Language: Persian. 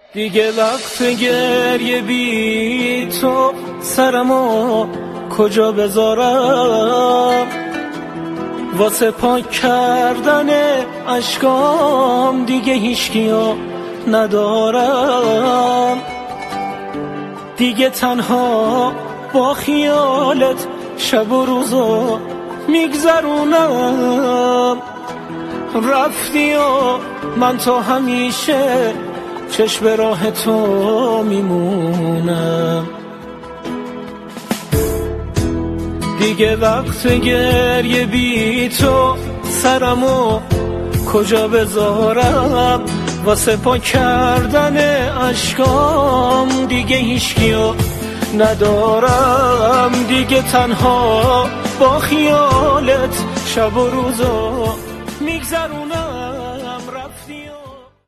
دیگه وقت گریه بی تو سرمو کجا بذارم، واسه پاک کردن اشکام دیگه هیچکیو ندارم. دیگه تنها با خیالت شب و روزو میگذرونم. رفتی و من تا همیشه چشم راه تو میمونم. دیگه وقت گریه بی تو سرمو کجا بذارم، واسه پاک کردن اشکام دیگه هیچکیو ندارم. دیگه تنها با خیالت شب و روزو میگذرونم.